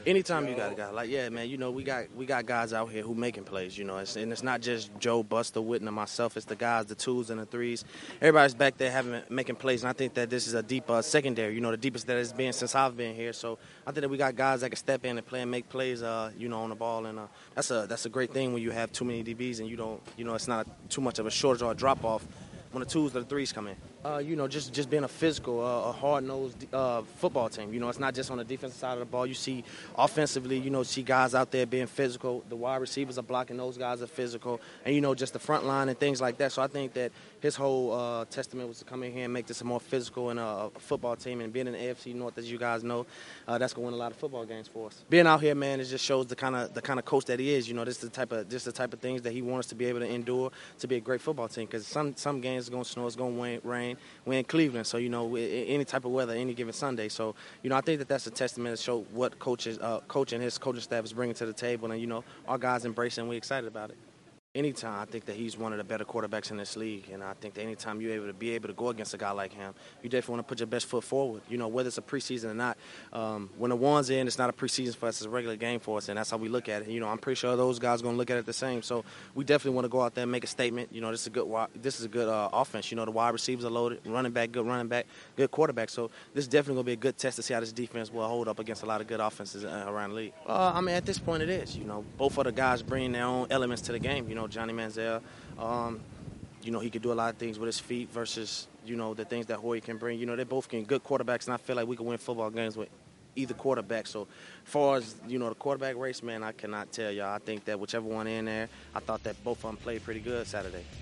Anytime you got a guy like, yeah, man, we got guys out here who making plays, and it's not just Joe, Buster, Whitten, and myself. It's the guys, the twos and the threes. Everybody's back there making plays, and I think that this is a deep secondary, the deepest that it's been since I've been here. So I think that we got guys that can step in and play and make plays, on the ball, and that's a great thing when you have too many DBs and you don't, it's not too much of a shortage or a drop off when the twos or the threes come in. Just being a physical, a hard-nosed football team. It's not just on the defensive side of the ball. You see offensively, see guys out there being physical. The wide receivers are blocking. Those guys are physical. And, just the front line and things like that. So I think that his whole testament was to come in here and make this a more physical and a football team. And being in the AFC North, as you guys know, that's going to win a lot of football games for us. Being out here, man, it just shows the kind of coach that he is. This is the type of things that he wants us to be able to endure to be a great football team. Because some games it's going to snow, it's going to rain. We're in Cleveland, so, any type of weather, any given Sunday. So, I think that that's a testament to show what coach and his coaching staff is bringing to the table. And, our guys embrace it and we're excited about it. Anytime, I think that he's one of the better quarterbacks in this league, and I think that anytime you're able to go against a guy like him, you definitely want to put your best foot forward. Whether it's a preseason or not. When the one's in, it's not a preseason for us; it's a regular game for us, and that's how we look at it. I'm pretty sure those guys are going to look at it the same. So we definitely want to go out there and make a statement. This is a good offense. The wide receivers are loaded, running back, good quarterback. So this is definitely going to be a good test to see how this defense will hold up against a lot of good offenses around the league. At this point, it is. Both of the guys bring their own elements to the game. Johnny Manziel, he could do a lot of things with his feet versus, the things that Hoyer can bring. They both can good quarterbacks, and I feel like we can win football games with either quarterback. So as far as, the quarterback race, man, I cannot tell y'all. I think that whichever one in there, I thought that both of them played pretty good Saturday.